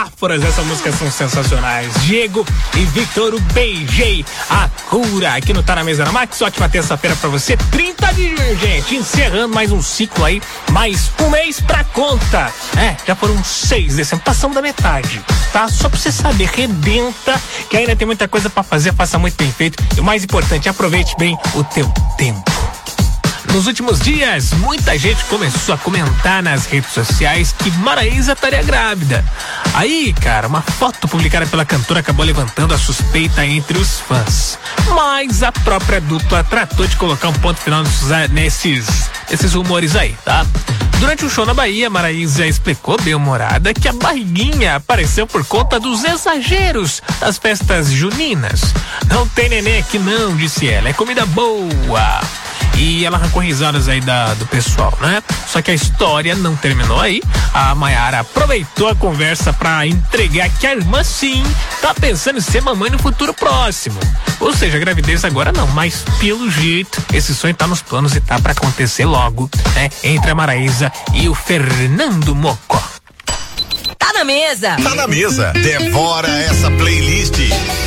Metáforas, essas músicas são sensacionais. Diego e Victor, o Beijei a Cura, aqui no Tá na Mesa da Max. Ótima terça-feira pra você, 30 de junho, gente, encerrando mais um ciclo aí, mais um mês pra conta. Já foram 6 dezembro, passamos da metade, tá? Só pra você saber, rebenta, que ainda tem muita coisa pra fazer, faça muito bem feito e o mais importante, aproveite bem o teu tempo. Nos últimos dias, muita gente começou a comentar nas redes sociais que Maraísa estaria grávida. Aí, cara, uma foto publicada pela cantora acabou levantando a suspeita entre os fãs. Mas a própria dupla tratou de colocar um ponto final nesses rumores aí, tá? Durante um show na Bahia, Maraísa explicou bem-humorada que a barriguinha apareceu por conta dos exageros das festas juninas. Não tem neném aqui não, disse ela, é comida boa. E ela arrancou risadas aí do pessoal, né? Só que a história não terminou aí. A Maiara aproveitou a conversa pra entregar que a irmã sim tá pensando em ser mamãe no futuro próximo. Ou seja, a gravidez agora não, mas pelo jeito esse sonho tá nos planos e tá pra acontecer logo, né? Entre a Maraísa e o Fernando Mocó. Tá na mesa! Tá na mesa! Devora essa playlist!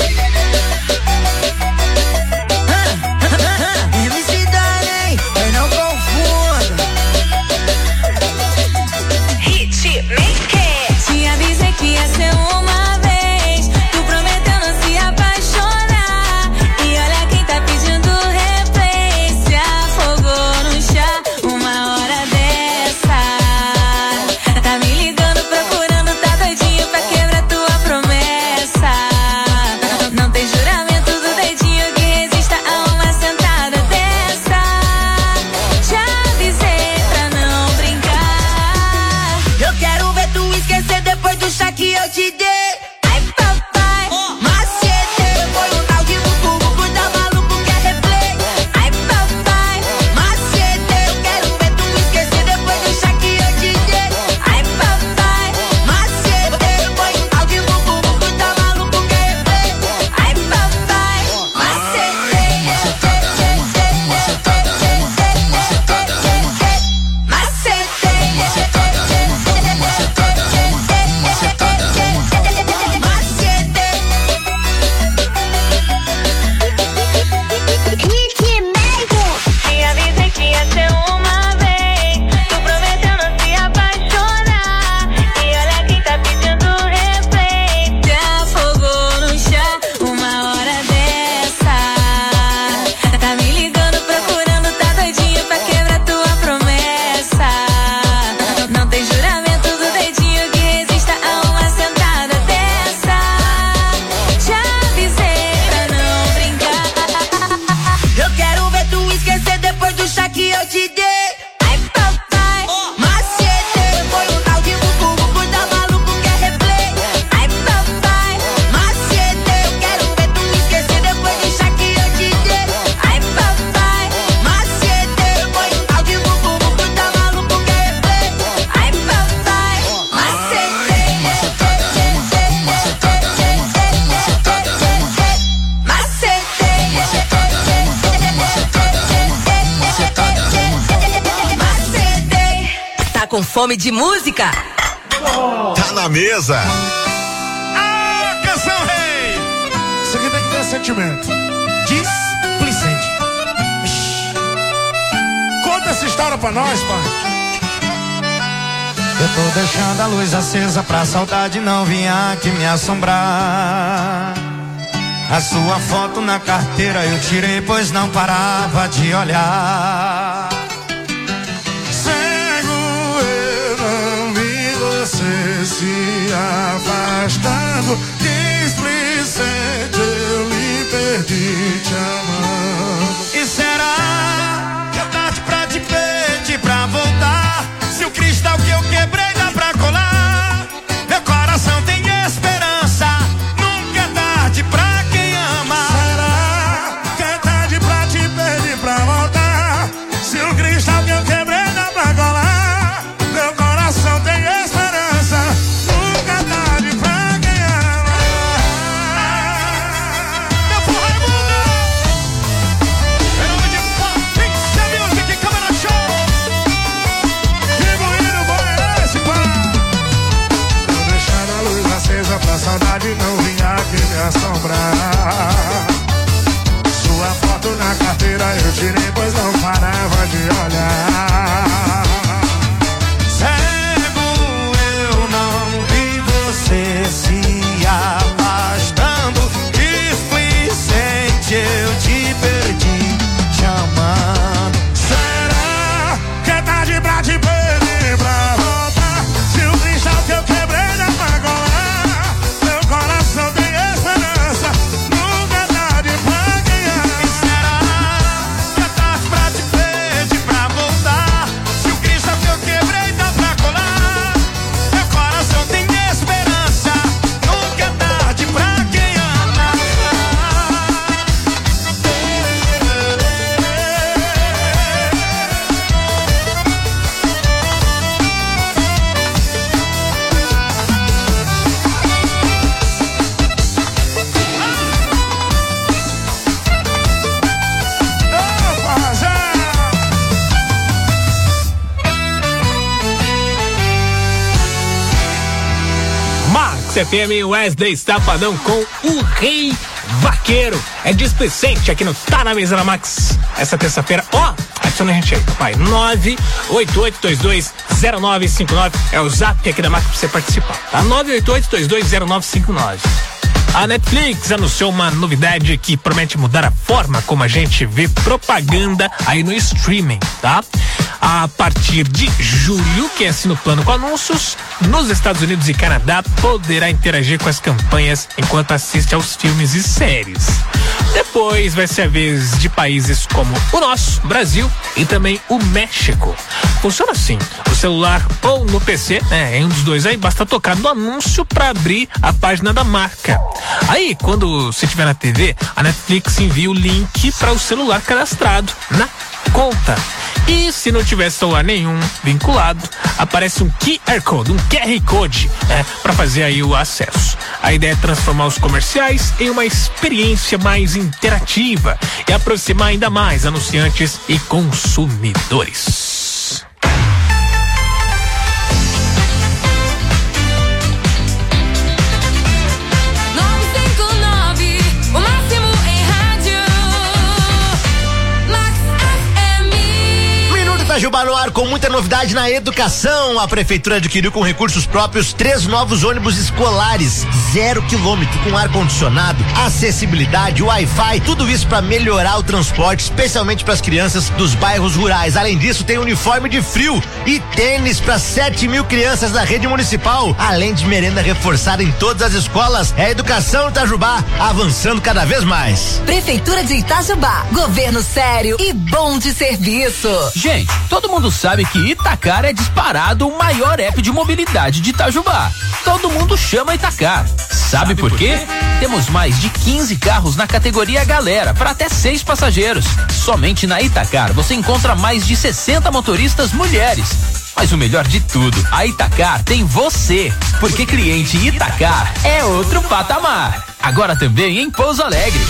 Com fome de música? Tá na mesa. Canção rei. Isso aqui tem que ter sentimento. Displicente. Conta essa história pra nós, pai. Eu tô deixando a luz acesa pra saudade não vir aqui me assombrar. A sua foto na carteira eu tirei, pois não parava de olhar. Se afastando, displicente, eu lhe perdi te amando. E será que é tarde pra te pedir pra voltar? Se o cristal que eu quebrei dá pra colar, meu coração tem esperança, nunca é tarde pra quem ama. Será que é tarde pra te pedir pra voltar? Se FM, Wesley Safadão com o Rei Vaqueiro. É displicente aqui no Tá na Mesa da Max. Essa terça-feira, adiciona a gente aí, papai. 988220959 é o zap aqui da Max pra você participar, tá? 988220959. A Netflix anunciou uma novidade que promete mudar a forma como a gente vê propaganda aí no streaming, tá? A partir de julho, quem assina o plano com anúncios nos Estados Unidos e Canadá poderá interagir com as campanhas enquanto assiste aos filmes e séries. Depois vai ser a vez de países como o nosso, Brasil, e também o México. Funciona assim: o celular ou no PC, em um dos dois aí, basta tocar no anúncio para abrir a página da marca. Aí, quando você estiver na TV, a Netflix envia o link para o celular cadastrado na conta. E se não tiver celular nenhum vinculado, aparece um QR Code, para fazer aí o acesso. A ideia é transformar os comerciais em uma experiência mais interativa e aproximar ainda mais anunciantes e consumidores. Itajubá no ar com muita novidade na educação. A prefeitura adquiriu com recursos próprios 3 novos ônibus escolares, 0 quilômetro, com ar-condicionado, acessibilidade, Wi-Fi, tudo isso para melhorar o transporte, especialmente para as crianças dos bairros rurais. Além disso, tem uniforme de frio e tênis para 7.000 crianças da rede municipal, além de merenda reforçada em todas as escolas. É a educação no Itajubá, avançando cada vez mais. Prefeitura de Itajubá, governo sério e bom de serviço. Gente, todo mundo sabe que Itacar é disparado o maior app de mobilidade de Itajubá. Todo mundo chama Itacar. Sabe por quê? Temos mais de 15 carros na categoria Galera, para até 6 passageiros. Somente na Itacar você encontra mais de 60 motoristas mulheres. Mas o melhor de tudo, a Itacar tem você, porque cliente Itacar é outro patamar. Agora também em Pouso Alegre.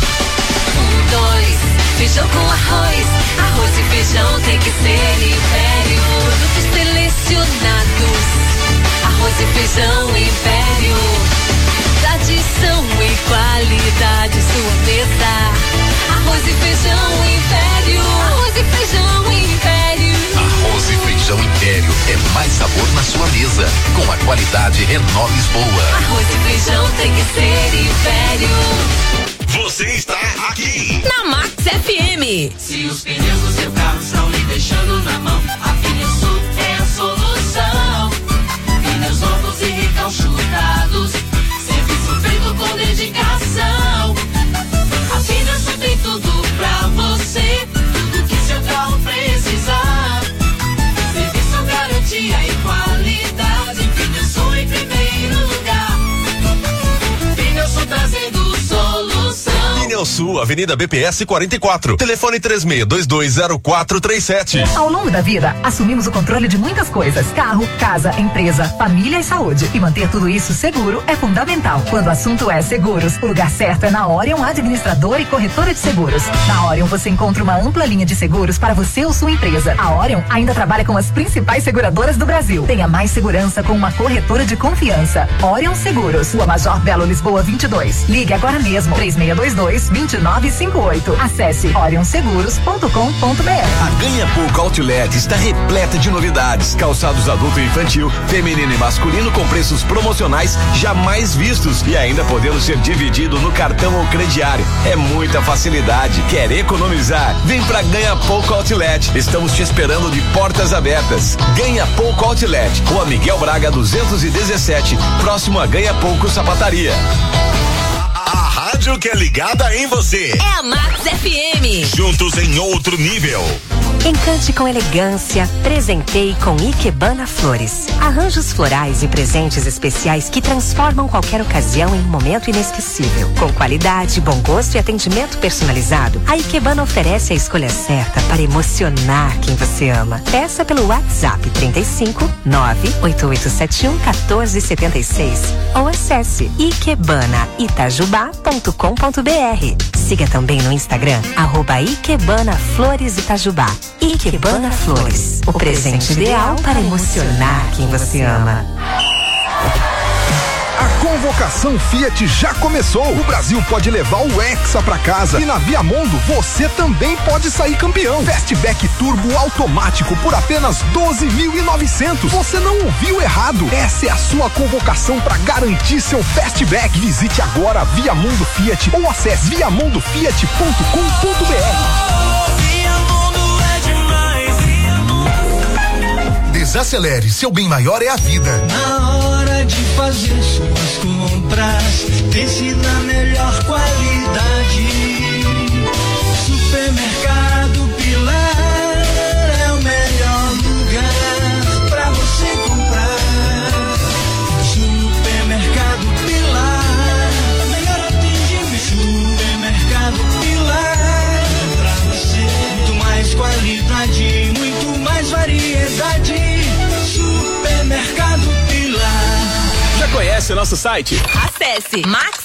2, feijão com arroz. Arroz e feijão tem que ser Império. Produtos selecionados. Arroz e feijão Império. Tradição e qualidade, sua mesa. Arroz e feijão Império. Arroz e feijão Império. Arroz e feijão Império é mais sabor na sua mesa. Com a qualidade Renault Lisboa. Arroz e feijão tem que ser Império. Você está aqui na Max FM. Se os pneus do seu carro estão lhe deixando na mão, a Pneusul é a solução. Pneus novos e recalchutados, serviço feito com dedicação. A Pneusul tem tudo pra você, tudo que seu carro precisar. Serviço, garantia e qualidade, Pneusul em primeiro lugar. Pneusul trazendo solução. Pneusul, Avenida BPS 44, telefone 36220437. Ao longo da vida, assumimos o controle de muitas coisas: carro, casa, empresa, família e saúde. E manter tudo isso seguro é fundamental. Quando o assunto é seguros, o lugar certo é na Orion Administradora e Corretora de Seguros. Na Orion você encontra uma ampla linha de seguros para você ou sua empresa. A Orion ainda trabalha com as principais seguradoras do Brasil. Tenha mais segurança com uma corretora de confiança. Orion Seguros, Rua Major Belo, Lisboa 22. Ligue agora mesmo, 3622-2958. Acesse orionseguros.com.br. A Ganha Pouco Outlet está repleta de novidades: calçados adulto e infantil, feminino e masculino com preços promocionais jamais vistos e ainda podendo ser dividido no cartão ou crediário. É muita facilidade. Quer economizar? Vem pra Ganha Pouco Outlet. Estamos te esperando de portas abertas. Ganha Pouco Outlet, Rua Miguel Braga 217, próximo a Ganha Pouco Sapataria. A rádio que é ligada em você. É a Max FM. Juntos em outro nível. Encante com elegância, presenteie com Ikebana Flores. Arranjos florais e presentes especiais que transformam qualquer ocasião em um momento inesquecível. Com qualidade, bom gosto e atendimento personalizado, a Ikebana oferece a escolha certa para emocionar quem você ama. Peça pelo WhatsApp 35 98871 1476 ou acesse ikebana.itajubá.com.br. Siga também no Instagram @IkebanaFloresItajubá. Ikebana Flores, o presente ideal para emocionar quem você ama. Convocação Fiat já começou. O Brasil pode levar o Hexa pra casa. E na Viamundo você também pode sair campeão. Fastback Turbo automático por apenas 12.900. Você não ouviu errado. Essa é a sua convocação para garantir seu Fastback. Visite agora a Viamundo Fiat ou acesse viamundofiat.com.br. Desacelere, seu bem maior é a vida. Na hora de fazer suas compras, pense na melhor qualidade. Supermercado Pilar é o melhor lugar pra você comprar. Supermercado Pilar, melhor atendimento. Supermercado Pilar, pra você muito mais qualidade, muito mais variedade. Supermercado Pilar. Já conhece o nosso site? Acesse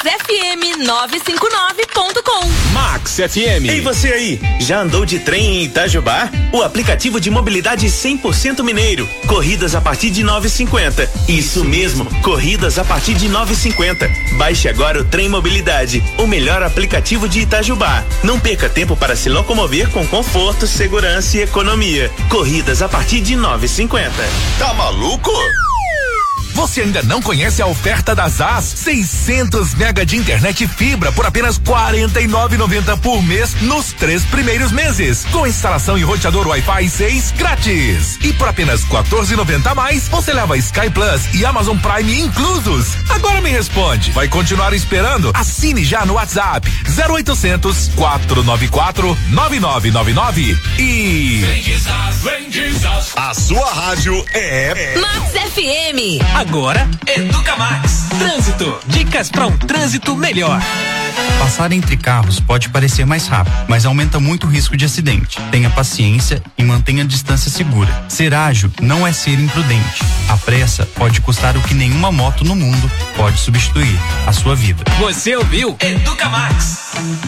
maxfm959.com. Max FM. Ei, você aí, já andou de trem em Itajubá? O aplicativo de mobilidade 100% mineiro. Corridas a partir de 9,50. Isso mesmo, corridas a partir de 9,50. Baixe agora o Trem Mobilidade, o melhor aplicativo de Itajubá. Não perca tempo para se locomover com conforto, segurança e economia. Corridas a partir de 9,50. Tá maluco? Você ainda não conhece a oferta da ZAS? 600 mega de internet fibra por apenas R$ 49,90 por mês nos 3 primeiros meses, com instalação e roteador Wi-Fi 6 grátis. E por apenas R$ 14,90 a mais, você leva Sky Plus e Amazon Prime inclusos. Agora me responde, vai continuar esperando? Assine já no WhatsApp 0800 494 9999 e vem de ZAS. A sua rádio é Max FM. Agora, Educa Max. Trânsito. Dicas para um trânsito melhor. Passar entre carros pode parecer mais rápido, mas aumenta muito o risco de acidente. Tenha paciência e mantenha a distância segura. Ser ágil não é ser imprudente. A pressa pode custar o que nenhuma moto no mundo pode substituir: a sua vida. Você ouviu? Educa Max.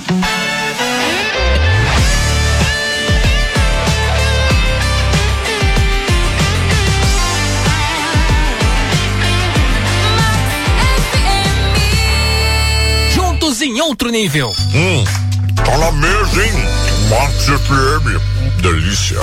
Em outro nível. Tá na mesa, hein? Max FM. Delícia.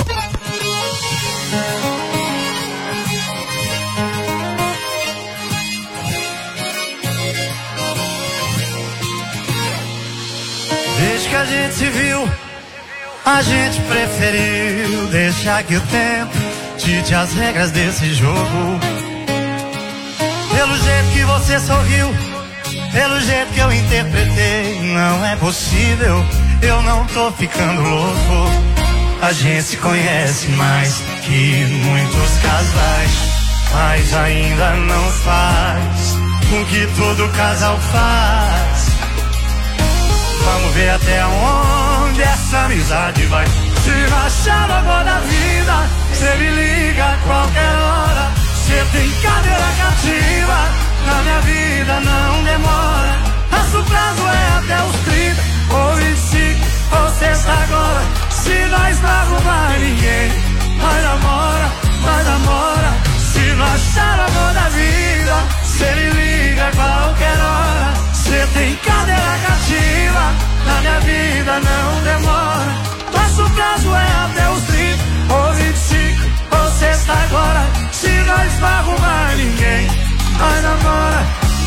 Desde que a gente se viu, a gente preferiu deixar que o tempo dite as regras desse jogo. Pelo jeito que você sorriu, pelo jeito que eu interpretei, não é possível, eu não tô ficando louco. A gente se conhece mais que muitos casais, mas ainda não faz o que todo casal faz. Vamos ver até onde essa amizade vai. Se achar agora da vida, cê me liga a qualquer hora. Cê tem cadeira cativa, na minha vida não demora. Nosso prazo é até os 30 ou 25 ou sexta agora. Se nós não arrumar ninguém, nós namora. Se não achar amor da vida, cê me liga a qualquer hora. Cê tem cadeira cativa, na minha vida não demora. Nosso prazo é até os 30 ou 25 ou sexta agora. Se nós não arrumar ninguém, nós namora.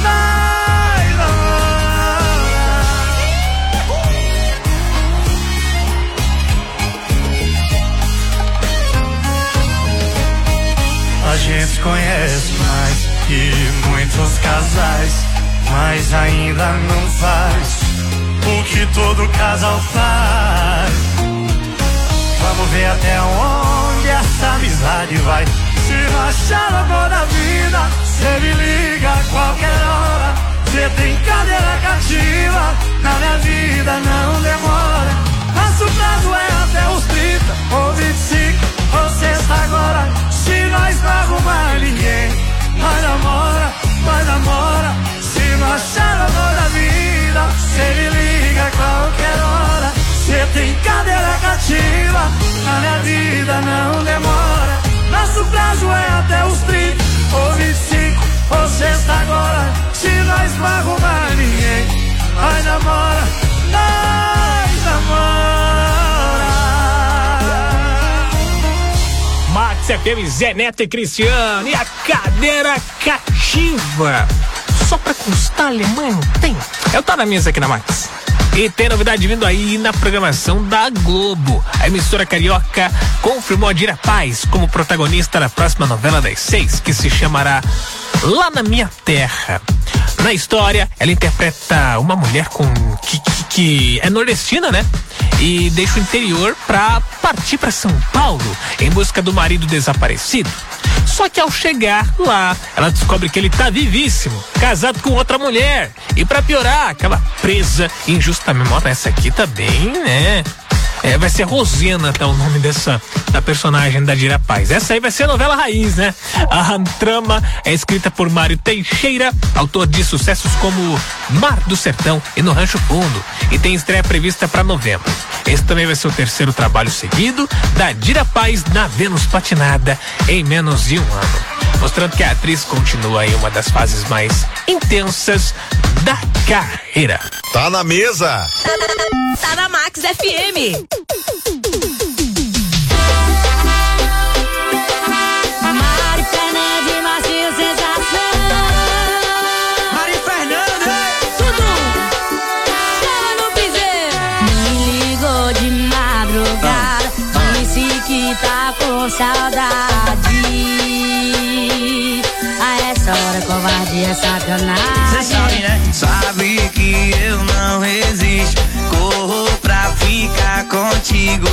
A gente se conhece mais que muitos casais, mas ainda não faz o que todo casal faz. Vamos ver até onde essa amizade vai. Se não achar o amor da vida, cê me liga a qualquer hora. Cê tem cadeira cativa, na minha vida não demora. Nosso prazo é até os 30 ou 25 ou sexta agora. Se nós não arrumar ninguém, nós namora. Se não achar o amor da vida, cê me liga a qualquer hora. Cê tem cadeira cativa, na minha vida não demora. Nosso prazo é até os 30 ou 25 ou sexta agora. Se nós namora, nós namora. Max FM, Zé Neto e Cristiano. E a cadeira cativa. Só pra constar, Alemanha não tem. Eu tô na mesa aqui na Max. E tem novidade vindo aí na programação da Globo. A emissora carioca confirmou a Dira Paz como protagonista da próxima novela das 6, que se chamará Lá na Minha Terra. Na história, ela interpreta uma mulher que é nordestina, né? E deixa o interior pra partir pra São Paulo em busca do marido desaparecido. Só que ao chegar lá, ela descobre que ele tá vivíssimo, casado com outra mulher. E pra piorar, acaba presa injustamente. Essa aqui tá bem, né? Vai ser Rosena, tá o nome da personagem da Dira Paz. Essa aí vai ser a novela raiz, né? A trama é escrita por Mário Teixeira, autor de sucessos como Mar do Sertão e No Rancho Fundo, e tem estreia prevista para novembro. Esse também vai ser o terceiro trabalho seguido da Dira Paz na Vênus Platinada em menos de um ano, mostrando que a atriz continua em uma das fases mais intensas da carreira. Tá na mesa. Tá na Max FM. Mari Fernandes, Marcinho Sensação. Mari Fernandes. Tudo. Chama no piseiro. Me ligou de madrugada, disse que tá com saudade. A essa hora covardia é sacanagem. Cê sabe, né? Sabe que eu não resisto, corro pra ficar contigo.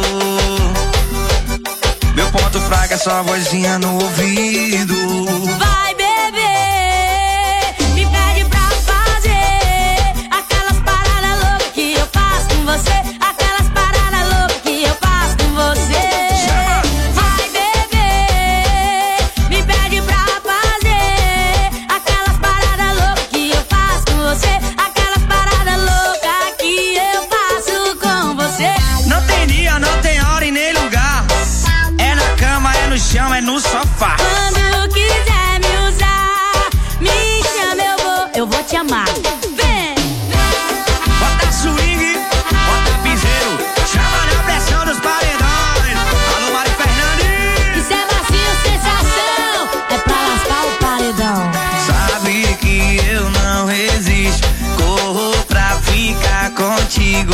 Meu ponto fraco é só vozinha no ouvido. Vai beber, me pede pra fazer aquelas paradas loucas que eu faço com você. Aquelas paradas loucas que eu faço com você. Vai beber, me pede pra fazer aquelas paradas loucas que eu faço com você. Aquelas paradas loucas que eu faço com você. Não tem dia, não tem hora e nem lugar. É na cama, é no chão, é no sofá. Quando quiser me usar, me chama, eu vou te amar. Vem! Bota swing, bota piseiro, chama na pressão dos paredões. Alô, Mari Fernandes. Isso é macio, sensação, é pra lascar o paredão. Sabe que eu não resisto, corro pra ficar contigo.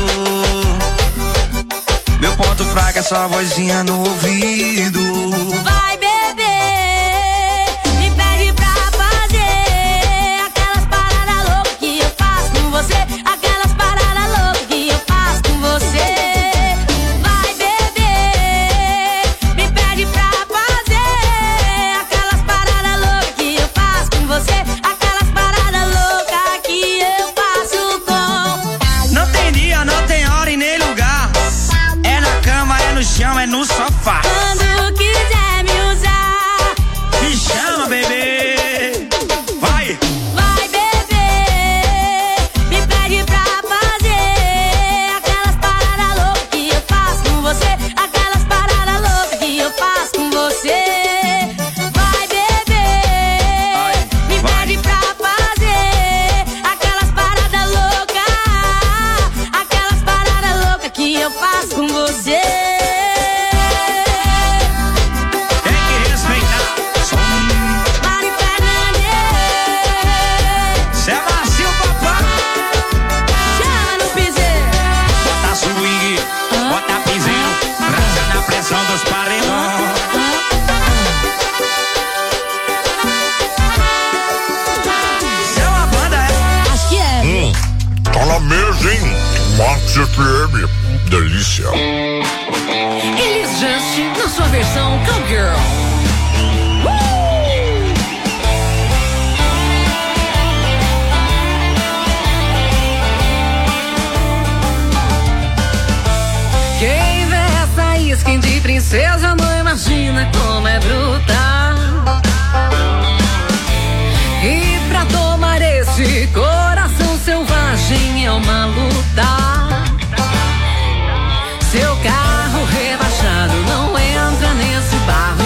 Meu ponto fraco é só vozinha no ouvido. Vai beber, me pede pra fazer aquelas paradas loucas que eu faço com você. Aquelas paradas loucas que eu faço com você. Vai beber, me pede pra fazer aquelas paradas loucas que eu faço com você. Aquelas paradas loucas que eu faço com. Não tem dia, não tem hora e nem lugar. É na cama, é no chão, é no sofá. Quando quiser me usar, me chama, bebê. Vai! vai beber, me pede pra fazer aquelas paradas loucas que eu faço com você. Aquelas paradas loucas que eu faço com você. Vai beber, me pede pra fazer aquelas paradas loucas. Aquelas paradas loucas que eu faço com você. Tem que respeitar. Mari Fernandes, Cê é macio, papai. chama no piseiro. Bota swing, bota piseiro, rasa na pressão dos paredões. Cê é uma banda, é? Acho que é. Tá na mesa, hein? Max FM. Delícia. Elis Just na sua versão Cowgirl. Quem vê essa skin de princesa não imagina como é brutal. E pra tomar esse coração selvagem é uma luta. Seu carro rebaixado não entra nesse barro.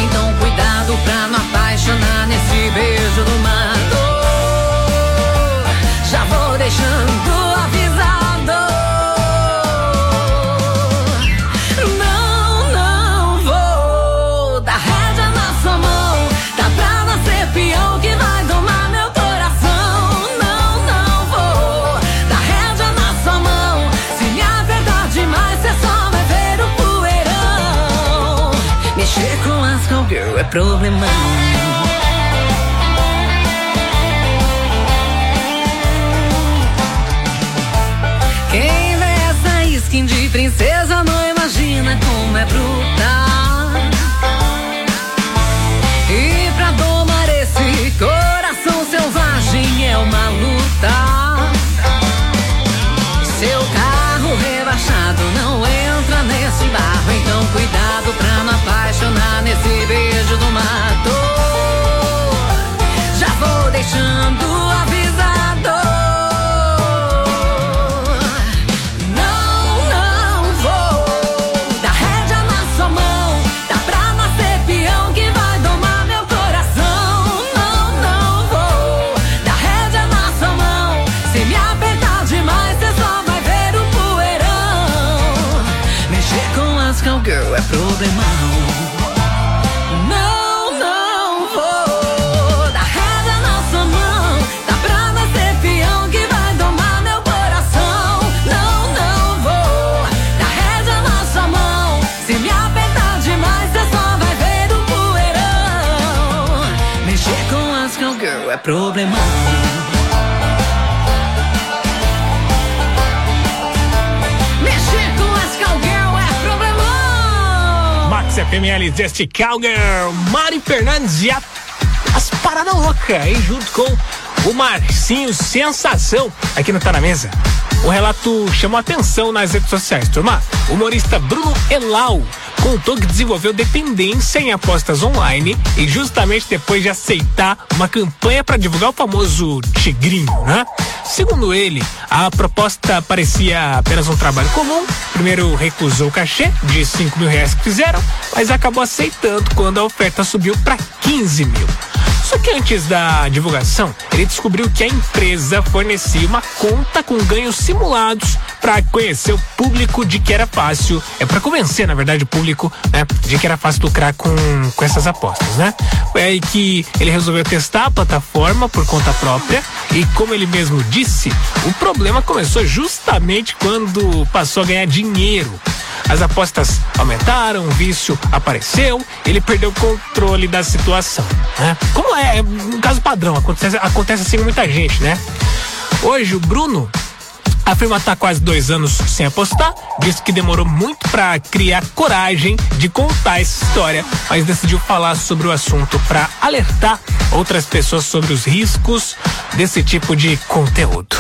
cowgirl é problemão. Quem vê essa skin de princesa não imagina como é brutal. E pra domar esse coração selvagem é uma luta. Seu carro rebaixado não entra nesse barro, então cuidado pra não apaixonar nesse beijo do mato. Já vou deixando avisado. Não vou dar rédea na sua mão. Dá pra nascer peão que vai domar meu coração. Não vou dar rédea na sua mão. Se me apertar demais, cê só vai ver o poeirão. Mexer com as cowgirl é problemão. Não vou dar rédea na sua mão. Dá pra nascer peão que vai domar meu coração. Não vou dar rédea na sua mão. Se me apertar demais, cê só vai ver o poeirão. Mexer com as cowgirl é problemão. Max FML deste Cowgirl, Mari Fernandes e as paradas loucas aí junto com o Marcinho Sensação aqui no Tá Na Mesa. O relato chamou atenção nas redes sociais, turma. O humorista Bruno Elau contou que desenvolveu dependência em apostas online e justamente depois de aceitar uma campanha para divulgar o famoso tigrinho, né? Segundo ele, a proposta parecia apenas um trabalho comum. Primeiro recusou o cachê de R$5.000 que fizeram, mas acabou aceitando quando a oferta subiu para 15 mil. Só que antes da divulgação, ele descobriu que a empresa fornecia uma conta com ganhos simulados para conhecer o público de que era fácil, para convencer, na verdade, o público, né, de que era fácil lucrar com essas apostas, né? Foi aí que ele resolveu testar a plataforma por conta própria e, como ele mesmo disse, o problema começou justamente quando passou a ganhar dinheiro. As apostas aumentaram, o vício apareceu, ele perdeu o controle da situação, né? Como é um caso padrão, acontece assim com muita gente, né? Hoje o Bruno afirma estar quase 2 anos sem apostar, disse que demorou muito para criar coragem de contar essa história, mas decidiu falar sobre o assunto para alertar outras pessoas sobre os riscos desse tipo de conteúdo.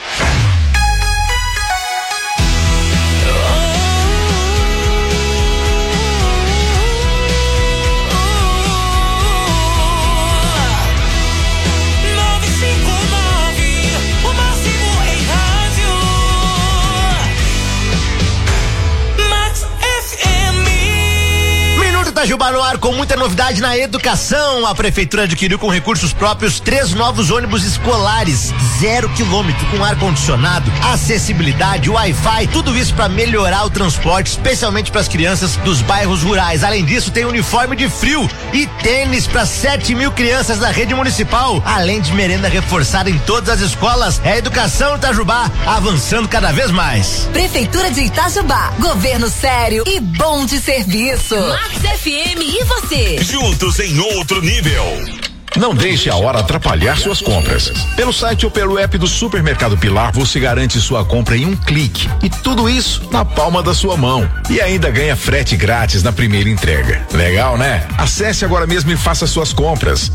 Itajubá no ar com muita novidade na educação. A prefeitura adquiriu com recursos próprios 3 novos ônibus escolares, 0 quilômetro, com ar-condicionado, acessibilidade, Wi-Fi, tudo isso para melhorar o transporte, especialmente para as crianças dos bairros rurais. Além disso, tem uniforme de frio e tênis para 7.000 crianças da rede municipal, além de merenda reforçada em todas as escolas. É a educação no Itajubá avançando cada vez mais. Prefeitura de Itajubá, governo sério e bom de serviço. Max FM e você. Juntos em outro nível. Não deixe a hora atrapalhar suas compras. Pelo site ou pelo app do Supermercado Pilar, você garante sua compra em um clique. E tudo isso na palma da sua mão. E ainda ganha frete grátis na primeira entrega. Legal, né? Acesse agora mesmo e faça suas compras.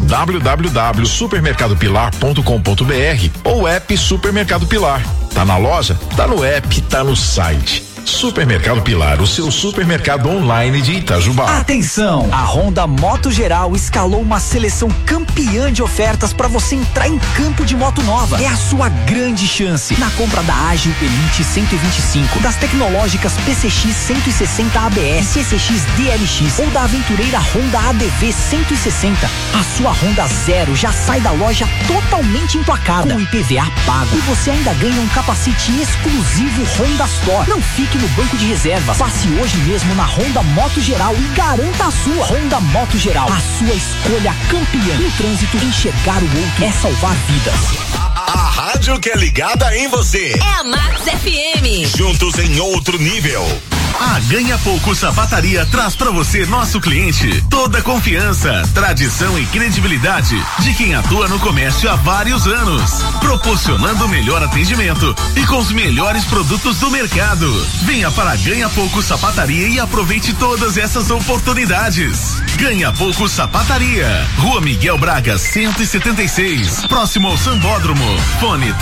www.supermercadopilar.com.br ou app Supermercado Pilar. Tá na loja? Tá no app, tá no site. Supermercado Pilar, o seu supermercado online de Itajubá. Atenção! A Honda Moto Geral escalou uma seleção campeã de ofertas para você entrar em campo de moto nova. É a sua grande chance. Na compra da Ágil Elite 125, das tecnológicas PCX 160 ABS, CCX DLX ou da aventureira Honda ADV 160, a sua Honda Zero já sai da loja totalmente emplacada, com IPVA pago. E você ainda ganha um capacete exclusivo Honda Store. Não fique no banco de reservas. Passe hoje mesmo na Honda Moto Geral e garanta a sua. Honda Moto Geral, a sua escolha campeã. No trânsito, enxergar o outro é salvar vidas. A rádio que é ligada em você. É a Max FM. Juntos em outro nível. A Ganha Pouco Sapataria traz pra você, nosso cliente, toda a confiança, tradição e credibilidade de quem atua no comércio há vários anos, proporcionando o melhor atendimento e com os melhores produtos do mercado. Venha para a Ganha Pouco Sapataria e aproveite todas essas oportunidades. Ganha Pouco Sapataria, Rua Miguel Braga 176, próximo ao Sambódromo. Fone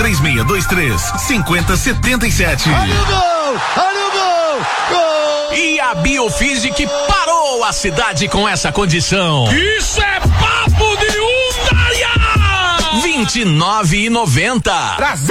3623-5077. Olha o gol! Olha o gol! Gol! E a Biofísic parou a cidade com essa condição. Isso é papo de Undaia! 29,90. Brasil!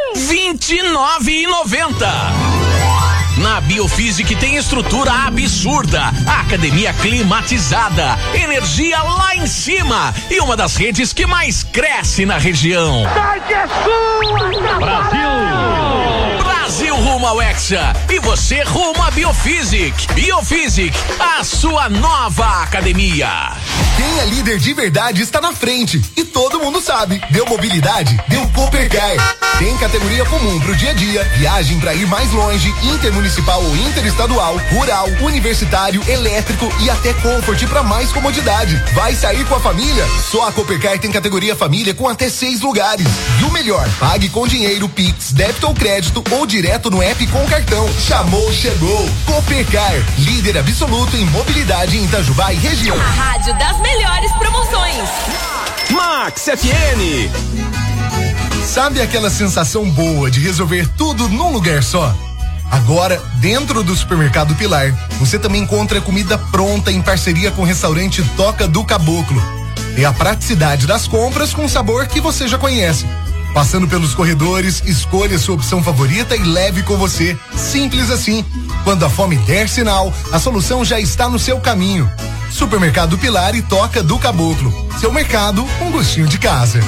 29,90. Na Biofísic tem estrutura absurda, academia climatizada, energia lá em cima e uma das redes que mais cresce na região. Brasil! Brasil rumo ao Hexa e você rumo à Biofísic. Biofísic, a sua nova academia. Quem é líder de verdade está na frente e todo mundo sabe. Deu mobilidade? Deu Coopercar. Tem categoria comum pro dia a dia, viagem pra ir mais longe, intermunicipal ou interestadual, rural, universitário, elétrico e até comfort pra mais comodidade. Vai sair com a família? Só a Coopercar tem categoria família com até 6 lugares. E o melhor, pague com dinheiro, Pix, débito ou crédito ou direto no app com cartão. Chamou, chegou. Coopercar, líder absoluto em mobilidade em Itajubá e região. A rádio das melhores promoções. Max FM. Sabe aquela sensação boa de resolver tudo num lugar só? Agora, dentro do Supermercado Pilar, você também encontra comida pronta em parceria com o restaurante Toca do Caboclo. É a praticidade das compras com sabor que você já conhece. Passando pelos corredores, escolha sua opção favorita e leve com você. Simples assim. Quando a fome der sinal, a solução já está no seu caminho. Supermercado Pilar e Toca do Caboclo. Seu mercado com gostinho de casa.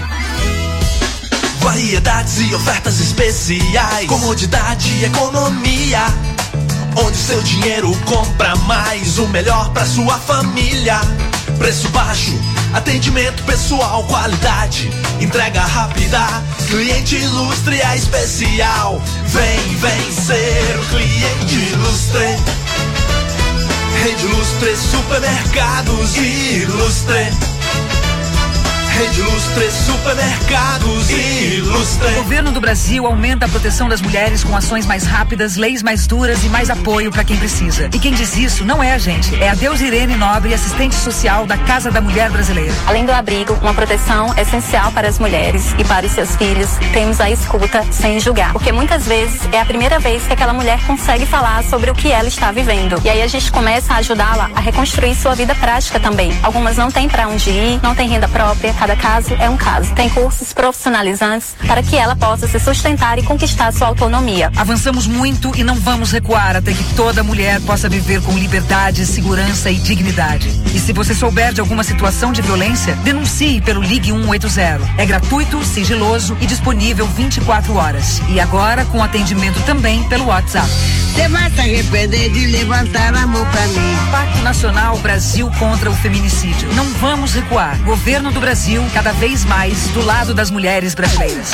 Variedades e ofertas especiais, comodidade e economia, onde seu dinheiro compra mais, o melhor pra sua família. Preço baixo, atendimento pessoal, qualidade, entrega rápida, cliente ilustre é especial. Vem ser o cliente ilustre. Rede Ilustre Supermercados Ilustre. Rede Ilustre Supermercados Ilustre. O governo do Brasil aumenta a proteção das mulheres com ações mais rápidas, leis mais duras e mais apoio para quem precisa. E quem diz isso não é a gente, é a Deus Irene Nobre, assistente social da Casa da Mulher Brasileira. Além do abrigo, uma proteção essencial para as mulheres e para os seus filhos, temos a escuta sem julgar. Porque muitas vezes é a primeira vez que aquela mulher consegue falar sobre o que ela está vivendo. E aí a gente começa a ajudá-la a reconstruir sua vida prática também. Algumas não têm para onde ir, não têm renda própria. Cada caso é um caso. Tem cursos profissionalizantes para que ela possa se sustentar e conquistar sua autonomia. Avançamos muito e não vamos recuar até que toda mulher possa viver com liberdade, segurança e dignidade. E se você souber de alguma situação de violência, denuncie pelo Ligue 180. É gratuito, sigiloso e disponível 24 horas. E agora com atendimento também pelo WhatsApp. Você vai se arrepender de levantar a mão pra mim. Pacto Nacional Brasil contra o Feminicídio. Não vamos recuar. Governo do Brasil, cada vez mais do lado das mulheres brasileiras.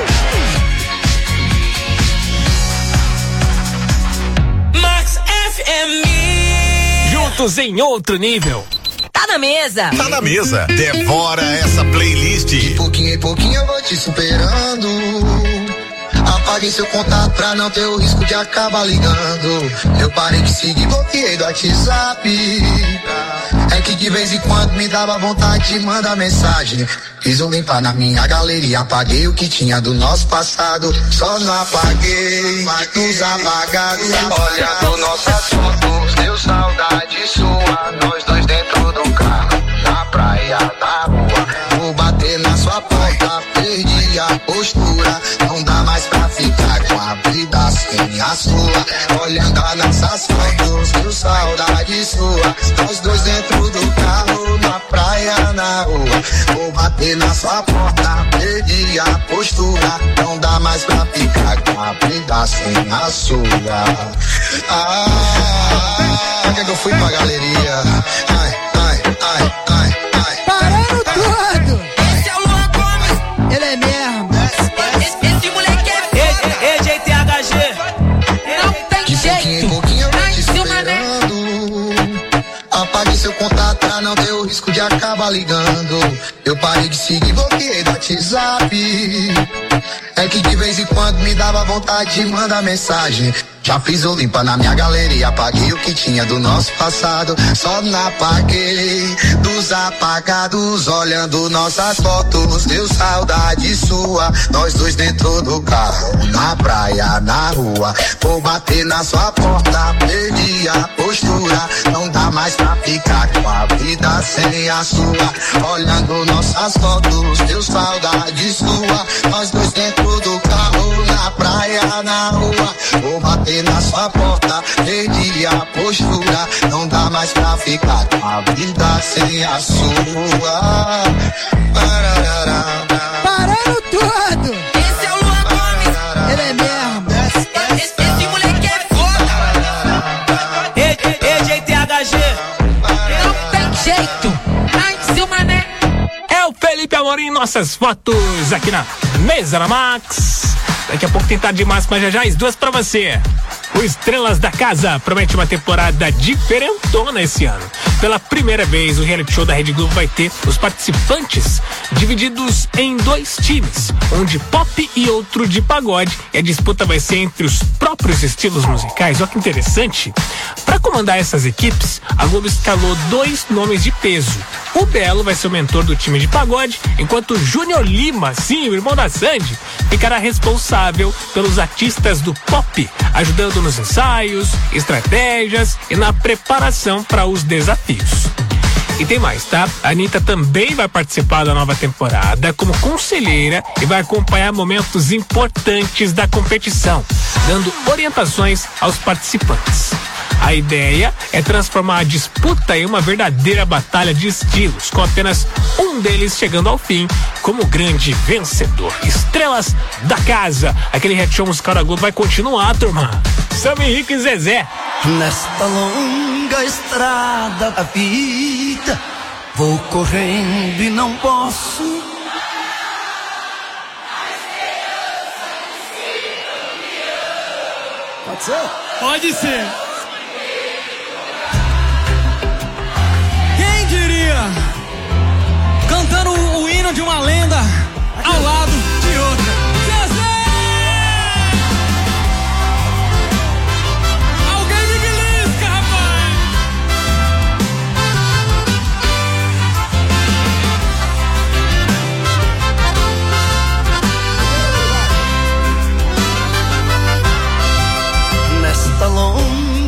Max FM. Juntos em outro nível. Tá na mesa. Tá na mesa. Devora essa playlist. De pouquinho em pouquinho eu vou te superando. Apaguei seu contato pra não ter o risco de acabar ligando. Eu parei de seguir, bloqueei do WhatsApp. É que de vez em quando me dava vontade de mandar mensagem. Fiz um limpar na minha galeria, apaguei o que tinha do nosso passado. Só não apaguei dos apagados. Olha pro nosso assunto, deu saudade sua. Nós dois dentro do carro, na praia da rua. Vou bater na sua porta, perdi a postura. Não dá mais pra ficar com a vida sem a sua. Olhando as nossas fotos, deu saudade sua. Nós dois dentro do carro, na praia, na rua. Vou bater na sua porta, perdi a postura. Não dá mais pra ficar com a vida sem a sua. Por que eu fui pra galeria? Ai. Parando tudo! Esse é o Luan Gomes! Ele é mesmo! Esse moleque é EJTHG! não tem jeito! risco de acabar ligando. Eu parei de seguir, bloqueei do WhatsApp. É que de vez em quando me dava vontade de mandar mensagem. Já fiz o limpa na minha galeria, apaguei o que tinha do nosso passado. Só não apaguei dos apagados, olhando nossas fotos. Deu saudade sua, nós dois dentro do carro, na praia, na rua. Vou bater na sua porta, perdi a postura. Não dá mais pra ficar com a vida sem a sua. Olhando nossas fotos, deu saudade sua. Nós dois dentro do carro, na praia, na rua. Vou bater na sua porta, perdi a postura. Não dá mais pra ficar com a vida sem a sua. Parando tudo. Esse é o Luan Gomes. Ele é mesmo. Esse moleque é foda. Ei, THG. Não tem jeito. Ai, seu mané. É o Felipe Amorim em nossas fotos aqui na Mesa da Max. Daqui a pouco tem Tarde de Máxima, já as duas pra você. O Estrelas da Casa promete uma temporada diferentona esse ano. Pela primeira vez, o reality show da Rede Globo vai ter os participantes divididos em 2 times, um de pop e outro de pagode. E a disputa vai ser entre os próprios estilos musicais. Olha que interessante. Para comandar essas equipes, a Globo escalou 2 nomes de peso. O Belo vai ser o mentor do time de pagode, enquanto o Júnior Lima, sim, o irmão da Sandy, ficará responsável pelos artistas do pop, ajudando nos ensaios, estratégias e na preparação para os desafios. E tem mais, tá? A Anitta também vai participar da nova temporada como conselheira e vai acompanhar momentos importantes da competição, dando orientações aos participantes. A ideia é transformar a disputa em uma verdadeira batalha de estilos, com apenas um deles chegando ao fim como grande vencedor. Estrelas da Casa, aquele reality show musical da Globo vai continuar, turma. Samba Henrique e Zezé. Nesta longa estrada da vida, vou correndo e não posso. Pode ser? Pode ser. Cantando o hino de uma lenda ao lado de outra. Zezé! Alguém me belisca, rapaz! Nesta longa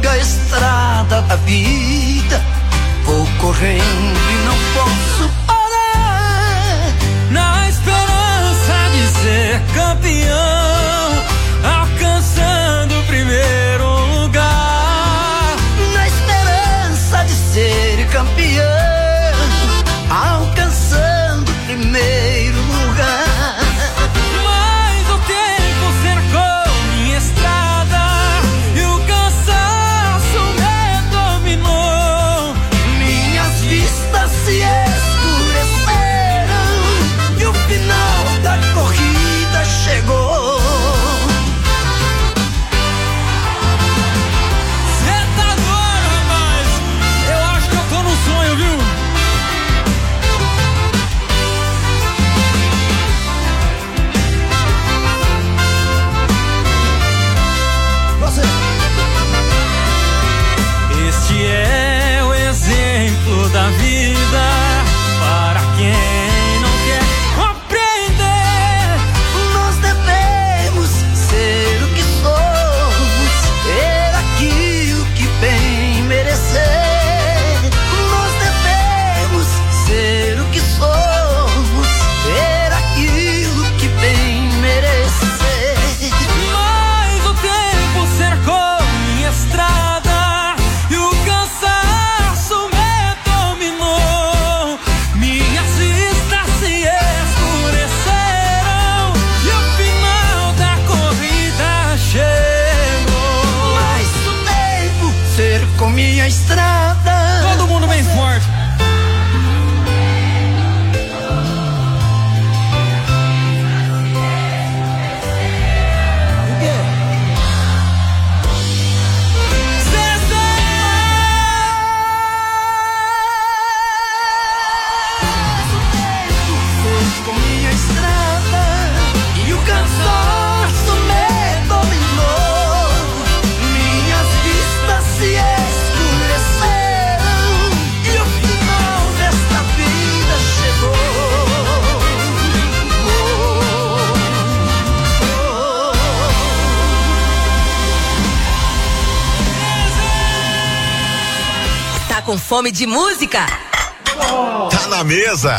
com fome de música? Tá na mesa.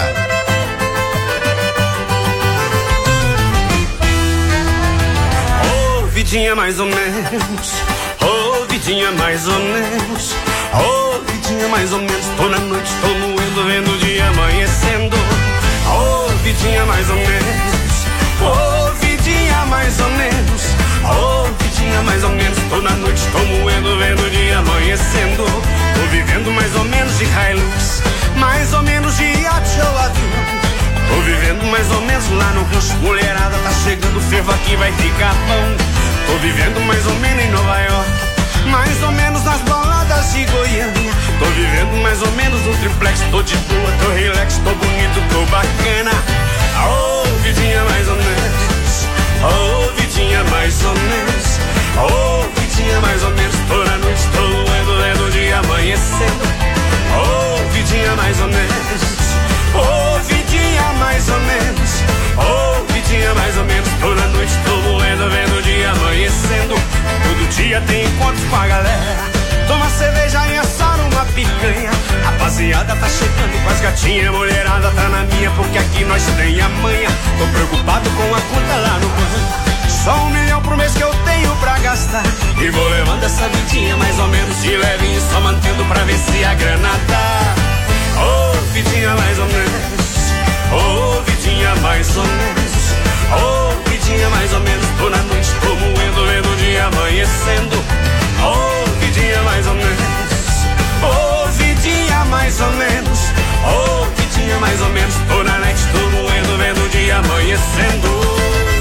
Oh, vidinha mais ou menos. Oh, vidinha mais ou menos. Oh, vidinha mais ou menos. Tô na noite, tô moendo, vendo o dia amanhecendo. Oh, vidinha mais ou menos. Oh, vidinha mais ou menos. Oh, vidinha mais ou menos. Tô na noite, tô moendo, vendo o dia amanhecendo. Tô vivendo mais ou menos de Hilux, mais ou menos de iate ou avião. Tô vivendo mais ou menos lá no rancho. Mulherada tá chegando, fervo aqui vai ficar bom. Tô vivendo mais ou menos em Nova York, mais ou menos nas baladas de Goiânia. Tô vivendo mais ou menos no triplex. Tô de boa, tô relax, tô bonito, tô bacana. Oh, vidinha mais ou menos. Oh, vidinha mais ou menos. Oh, vidinha mais ou menos. Tô na noite, tô moendo, vendo o dia amanhecendo. Oh, vidinha mais ou menos. Oh, vidinha mais ou menos. Oh, vidinha mais ou menos. Tô na noite, tô moendo, vendo o dia amanhecendo. Todo dia tem encontro com a galera. Toma cerveja e assar uma picanha. Rapaziada tá chegando com as gatinhas. Mulherada tá na minha, porque aqui nós tem a manha. Tô preocupado com a conta lá no banco. Só 1 milhão por mês que eu tenho pra gastar. E vou levando essa vidinha mais ou menos de levinho, só mantendo pra ver se a grana dá. Oh, vidinha mais ou menos. Oh, vidinha mais ou menos. Oh, vidinha mais ou menos. Tô na noite, tô moendo, vendo o dia amanhecendo. Oh, vidinha mais ou menos. Oh, vidinha mais ou menos. Oh, vidinha mais ou menos. Tô na net, tô moendo, vendo o dia amanhecendo.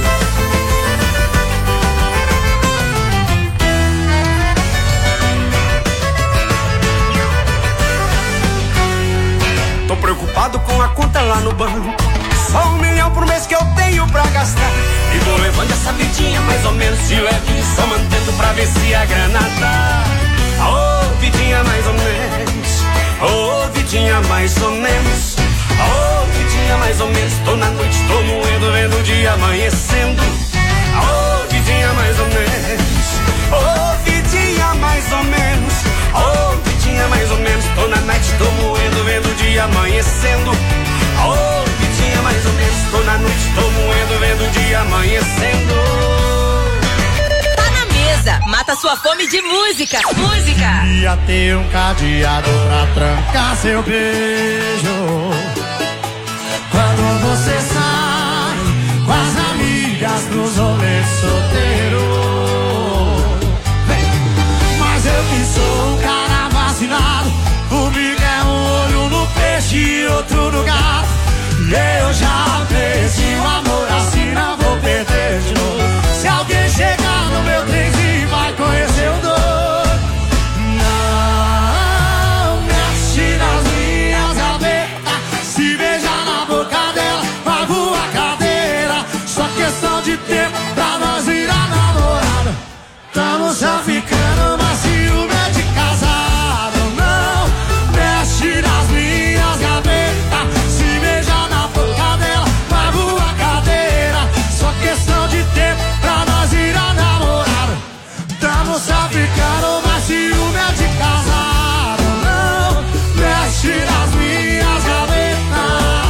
Tô preocupado com a conta lá no banco. Só 1 milhão por mês que eu tenho pra gastar. E vou levando essa vidinha mais ou menos de levinho, só mantendo pra ver se a grana dá. Oh, vidinha mais ou menos. Oh, vidinha mais ou menos. Oh, vidinha mais ou menos. Tô na noite, tô moendo, vendo o dia amanhecendo. Oh, vidinha mais ou menos. Oh, vidinha mais ou menos. Oh, vidinha mais ou menos. Tô na night, tô moendo, vendo o dia amanhecendo. Oh, vidinha mais ou menos. Tô na noite, tô moendo, vendo o dia amanhecendo. Tá na mesa, mata sua fome de música. Música. Ia ter um cadeado pra trancar seu beijo. Quando você sai com as amigas pros rolês solteiros. Mas eu que sou um cara vacinado, comigo é um olho no peixe e outro no gato. E eu já perdi o amor, assim não vou perder de novo. Se alguém chegar no meu trenzinho vai conhecer o doido. Não mexe nas minhas gavetas, se beijar na boca dela, pago a cadeira. Só questão de tempo pra nós virar namorada. Tamo só ficando, mas ciúme é de casado. Não mexe nas minhas gavetas, se beijar na boca dela, pago a cadeira. Só questão de tempo pra nós virar namorada. Tamo só ficando, mas ciúme é de casado. Não mexe nas minhas gavetas.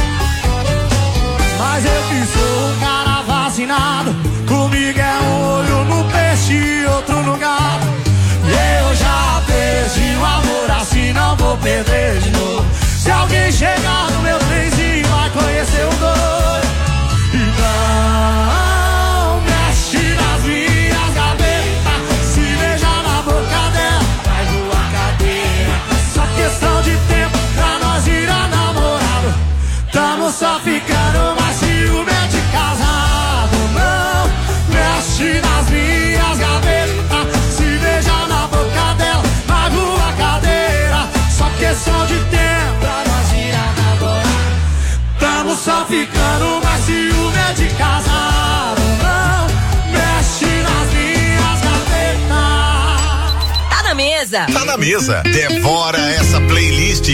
Mas eu que sou um cara vacinado, comigo é um olho no peixe e outro no gato. E eu já perdi o amor, assim não vou perder de novo. Se alguém chegar no meu trenzinho vai conhecer o doido. E não mexe nas minhas gavetas, se beijar na boca dela vai voar cadeira. Só questão de tempo pra nós virar namorado. Tamo só ficando, mas ciúme é de casado. Não mexe nas minhas gavetas, se beijar na boca dela vai voar cadeira. Só questão de tempo pra nós virar namorado. Tamo só ficando, mas ciúme é de casado. Não mexe nas minhas gavetas. Tá na mesa. Tá na mesa. Devora essa playlist.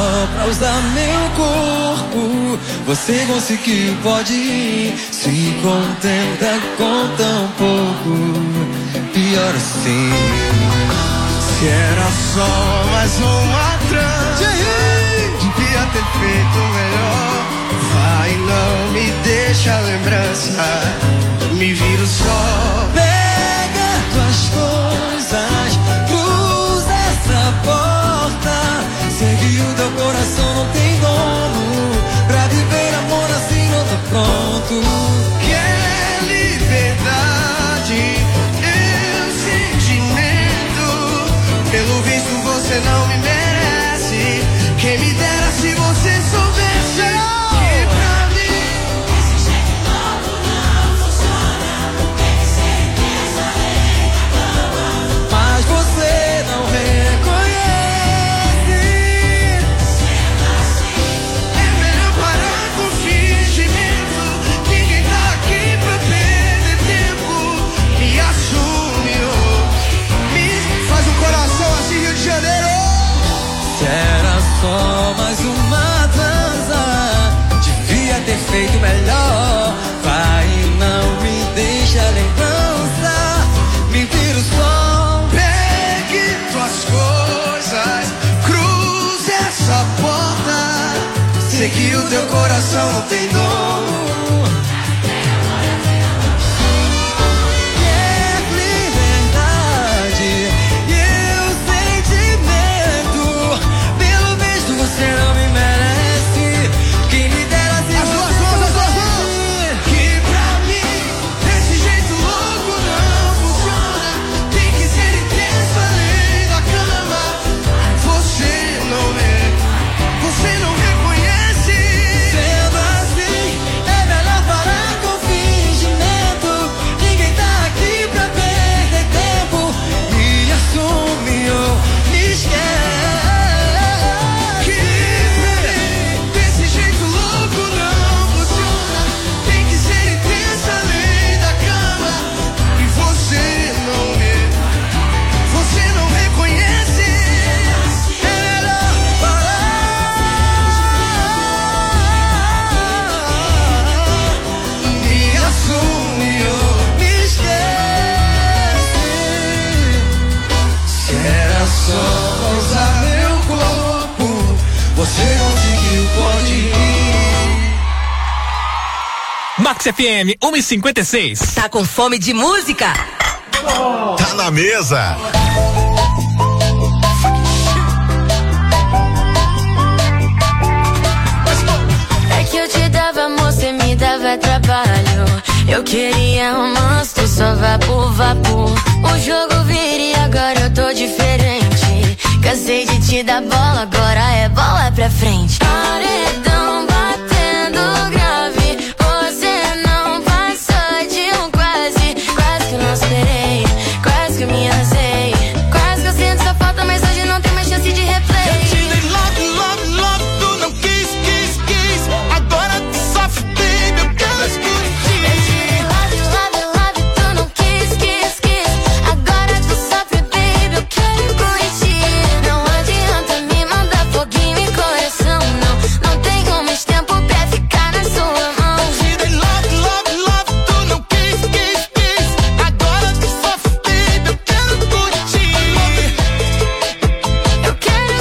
só pra usar meu corpo. Você conseguiu, pode ir. Se contenta com tão pouco. Pior assim. Se era só mais uma trança, devia ter feito melhor. Vai, não me deixa a lembrança. Me viro só. Pega tuas coisas, cruza essa porta. Sei que o teu coração não tem dono. Pra viver amor assim não tô pronto. Quer liberdade, pelo visto você não me merece. Quem me dera se você soubesse que pra mim esse jeito novo não funciona. Tem que ser intensa além da cama. Mas você não reconhece. Sendo assim, é melhor parar com fingimento. Ninguém tá aqui pra perder tempo. Me assume, me faz um coração assim, Rio de Janeiro. Se era só mais uma dança, devia ter feito melhor. Vai, não me deixa lembrança. Me vira o som. Pegue tuas coisas, cruze essa porta. Sei que o teu coração não tem dono. Você não me merece. Quem me dera se as duas mãos. Que pra mim desse jeito louco não funciona. Tem que ser intenso além da cama. Você não reconhece. Sendo assim, é melhor parar com fingimento. Ninguém tá aqui pra perder tempo. Me assume ou me esquece. Só usar meu corpo. Você conseguiu, pode ir. Max FM 1:56. Tá com fome de música? Tá na mesa. É que eu te dava amor, cê me dava trabalho. Eu queria romance, tu só vapor, vapor. O jogo vira e agora eu tô diferente. Cansei de te dar bola, agora é bola pra frente. Paredão batendo grave. Você não passou de um quase. Quase que eu não esperei, quase que eu me arrasei. Quase que eu sinto sua falta, mas hoje não tem mais chance de replay. Eu te dei love, love, love, tu não quis, quis, quis. Agora tu sofre, baby, eu quero curtir. Eu te dei love, love, love, tu não quis, quis, quis. Agora tu sofre, baby, eu quero curtir. Não adianta me mandar foguinho e coração, não. Não tenho mais tempo pra ficar na sua mão. Eu te dei love, love, love, tu não quis, quis, quis. Agora tu sofre, baby, eu quero curtir. Eu quero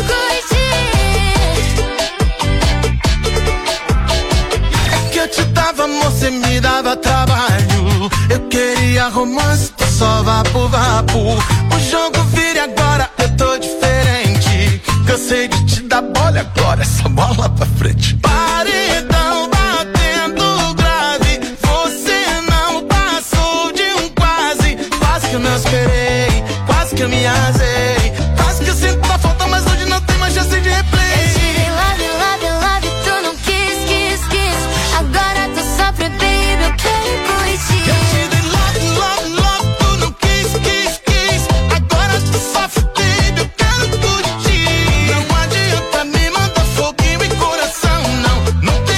curtir. É que eu te dava amor, cê me dava trabalho. Eu queria romance, tu só vapor, vapor. O jogo vira e agora eu tô diferente. Cansei de te dar bola, agora essa bola pra frente. Paredão batendo grave. Você não passou de um quase. Quase que eu não esperei, quase que eu me arrasei. Quase que eu sinto uma falta, mas hoje não tem mais chance de replay. Eu te dei love, love, love, tu não quis, quis, quis. Agora tu sofre, baby, eu quero curtir. Eu te dei love, love, love, tu não quis, quis, quis. Agora tu sofre, baby, eu quero curtir. Não adianta me mandar foguinho e coração, não. Não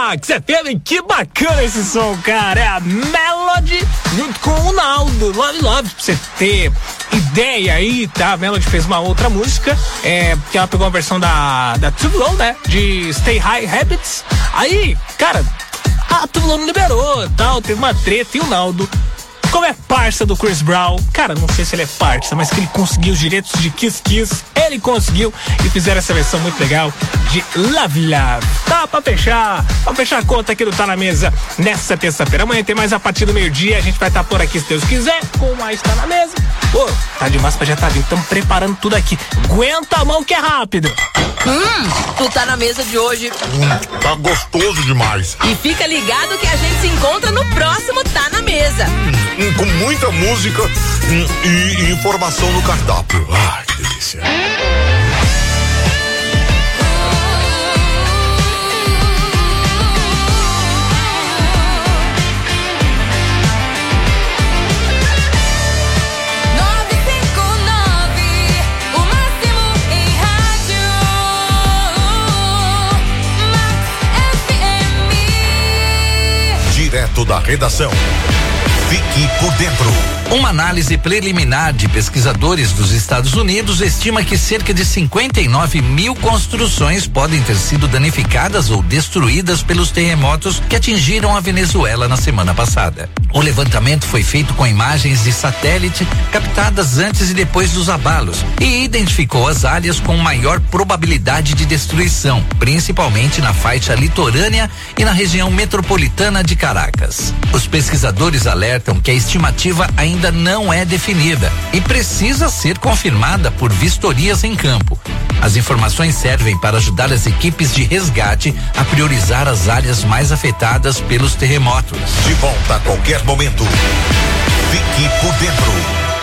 Max FM, que bacana esse som, cara. É a Melody junto com o Naldo, Love Love, pra você ter ideia aí, tá? A Melody fez uma outra música, que ela pegou uma versão da Too Low, né? De Stay High Habits. Aí, cara, a Too Low não liberou, tal, teve uma treta e o Naldo, como é parça do Chris Brown, cara, não sei se ele é parça, mas que ele conseguiu os direitos de Kiss Kiss, ele conseguiu e fizeram essa versão muito legal de Love Love. Tá pra fechar a conta aqui do Tá Na Mesa nessa terça-feira. Amanhã tem mais a partir do meio-dia, a gente vai estar por aqui se Deus quiser, com mais Tá Na Mesa. Pô, tá demais pra já tá vindo, estamos preparando tudo aqui. Aguenta a mão que é rápido. Tu Tá Na Mesa de hoje. Tá gostoso demais. E fica ligado que a gente se encontra no próximo Tá Na Mesa. Com muita música e informação no cardápio. Ai, que delícia. Direto da redação. Fique por dentro. Uma análise preliminar de pesquisadores dos Estados Unidos estima que cerca de 59 mil construções podem ter sido danificadas ou destruídas pelos terremotos que atingiram a Venezuela na semana passada. O levantamento foi feito com imagens de satélite captadas antes e depois dos abalos e identificou as áreas com maior probabilidade de destruição, principalmente na faixa litorânea e na região metropolitana de Caracas. Os pesquisadores alertam que a estimativa ainda não é definida e precisa ser confirmada por vistorias em campo. As informações servem para ajudar as equipes de resgate a priorizar as áreas mais afetadas pelos terremotos. De volta a qualquer momento. Fique por dentro.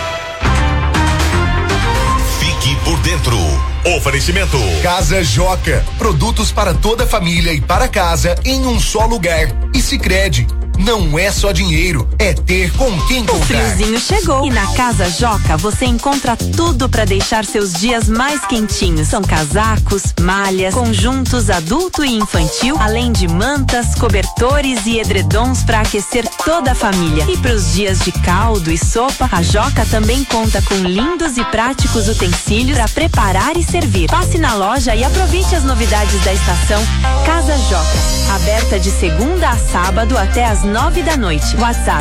Fique por dentro. Oferecimento. Casa Joca. Produtos para toda a família e para casa em um só lugar. E Sicredi. Não é só dinheiro, é ter com quem comprar. O friozinho chegou e na Casa Joca você encontra tudo para deixar seus dias mais quentinhos. São casacos, malhas, conjuntos adulto e infantil, além de mantas, cobertores e edredons para aquecer toda a família. E para os dias de caldo e sopa, a Joca também conta com lindos e práticos utensílios para preparar e servir. Passe na loja e aproveite as novidades da estação. Casa Joca, aberta de segunda a sábado até às 9 da noite. WhatsApp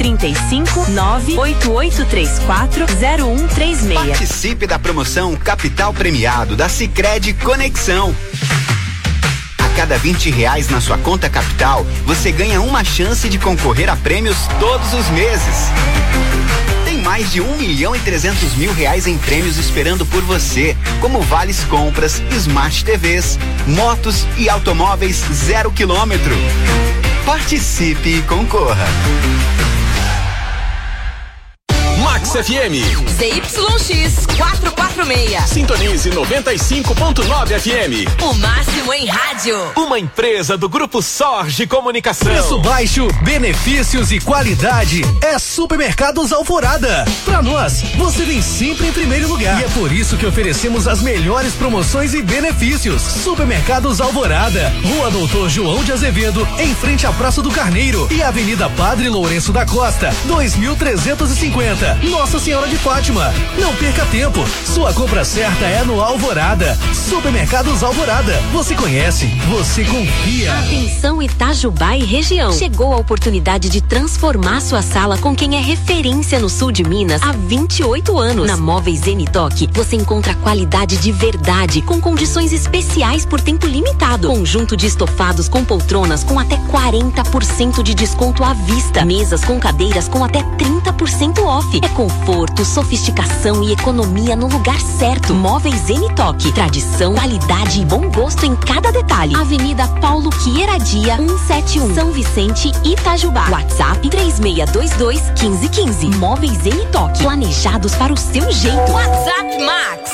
35-98834-0136. Participe da promoção Capital Premiado da Sicredi Conexão. A cada R$20 na sua conta Capital, você ganha uma chance de concorrer a prêmios todos os meses. Tem mais de R$1.300.000 em prêmios esperando por você, como vales compras, Smart TVs, motos e automóveis 0 quilômetro. Participe e concorra. Max FM. ZYX 446. Sintonize 95.9 FM. O máximo em rádio. Uma empresa do Grupo Sorge Comunicação. Preço baixo, benefícios e qualidade. É Supermercados Alvorada. Pra nós, você vem sempre em primeiro lugar. E é por isso que oferecemos as melhores promoções e benefícios. Supermercados Alvorada. Rua Doutor João de Azevedo, em frente à Praça do Carneiro. E Avenida Padre Lourenço da Costa, 2350. Nossa Senhora de Fátima. Não perca tempo. Sua compra certa é no Alvorada. Supermercados Alvorada. Você conhece, você confia. Atenção Itajubá e região. Chegou a oportunidade de transformar sua sala com quem é referência no sul de Minas há 28 anos. Na Móveis Zenitoc, você encontra qualidade de verdade, com condições especiais por tempo limitado. Conjunto de estofados com poltronas com até 40% de desconto à vista. Mesas com cadeiras com até 30% off. É conforto, sofisticação e economia no lugar certo. Móveis Zenitoc. Tradição, qualidade e bom gosto em cada detalhe. Avenida Paulo Queiradia, 171, São Vicente, Itajubá. WhatsApp 3622-1515. Móveis Zenitoc. Planejados para o seu jeito. WhatsApp Max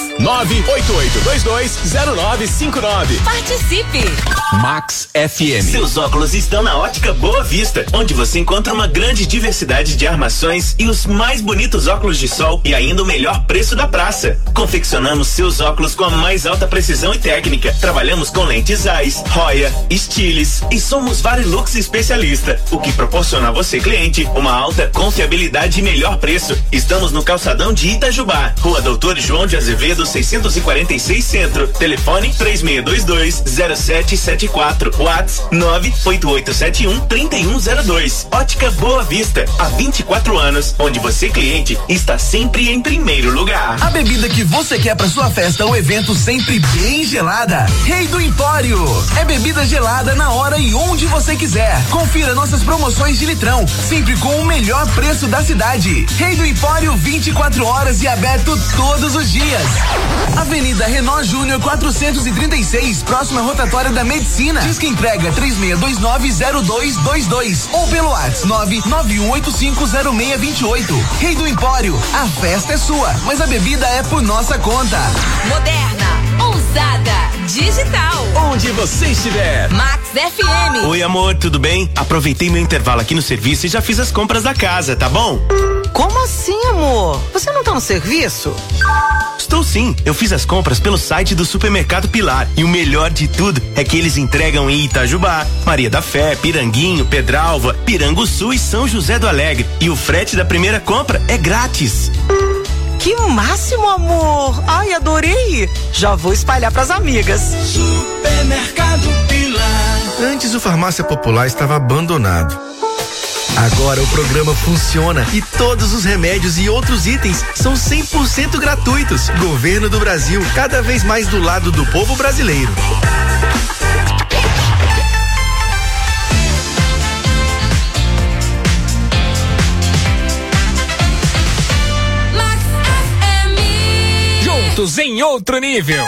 988220959. Participe. Max FM. Seus óculos estão na Ótica Boa Vista, onde você encontra uma grande diversidade de armações e os mais bonitos bonitos óculos de sol e ainda o melhor preço da praça. Confeccionamos seus óculos com a mais alta precisão e técnica. Trabalhamos com lentes Zeiss, Roya, Stiles e somos Varilux especialista, o que proporciona a você, cliente, uma alta confiabilidade e melhor preço. Estamos no calçadão de Itajubá, Rua Doutor João de Azevedo, 646 Centro. Telefone 3622-0774. WhatsApp 98871-3102. Ótica Boa Vista, há 24 anos, onde você, cliente, está sempre em primeiro lugar. A bebida que você quer para sua festa ou evento sempre bem gelada. Rei do Empório. É bebida gelada na hora e onde você quiser. Confira nossas promoções de litrão, sempre com o melhor preço da cidade. Rei do Empório, 24 horas e aberto todos os dias. Avenida Renault Júnior 436, próxima rotatória da Medicina. Diz que entrega 36290222 ou pelo WhatsApp 991850628. Rei do Empório, a festa é sua, mas a bebida é por nossa conta. Moderna, ousada, digital. Onde você estiver. Max FM. Oi, amor, tudo bem? Aproveitei meu intervalo aqui no serviço e já fiz as compras da casa, tá bom? Como assim, amor? Você não tá no serviço? Estou sim, eu fiz as compras pelo site do Supermercado Pilar e o melhor de tudo é que eles entregam em Itajubá, Maria da Fé, Piranguinho, Pedralva, Piranguçu e São José do Alegre, e o frete da primeira compra é grátis. Que máximo, amor! Ai, adorei! Já vou espalhar pras amigas. Supermercado Pilar. Antes o Farmácia Popular estava abandonado. Agora o programa funciona e todos os remédios e outros itens são 100% gratuitos. Governo do Brasil, cada vez mais do lado do povo brasileiro. Juntos em outro nível.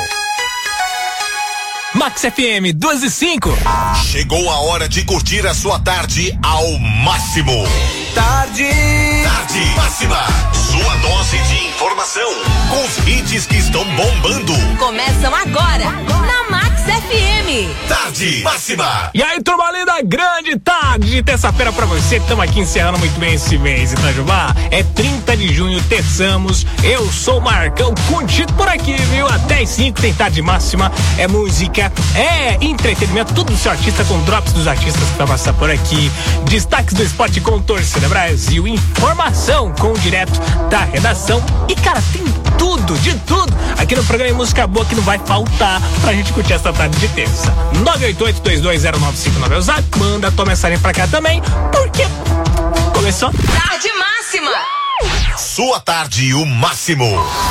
Max FM 12:05. Chegou a hora de curtir a sua tarde ao máximo. Tarde máxima. Sua dose de informação com os hits que estão bombando. Começam agora na Max FM. Tarde máxima. E aí, turma linda, grande tarde de terça-feira pra você. Estamos aqui encerrando muito bem esse mês, Itajubá. É 30 de junho, terçamos. Eu sou o Marcão, contigo por aqui, viu? Até as 5 tem tarde máxima. É música, é entretenimento, tudo do seu artista, com drops dos artistas que vai passar por aqui. Destaques do esporte com Torcida Brasil. Informação com o direto da redação. E, cara, tem tudo, de tudo, aqui no programa de música boa que não vai faltar pra gente curtir essa tarde de terça. 988-220959 é o zap. Manda tua mensagem pra cá também, porque começou Tarde máxima. Sua tarde, o máximo.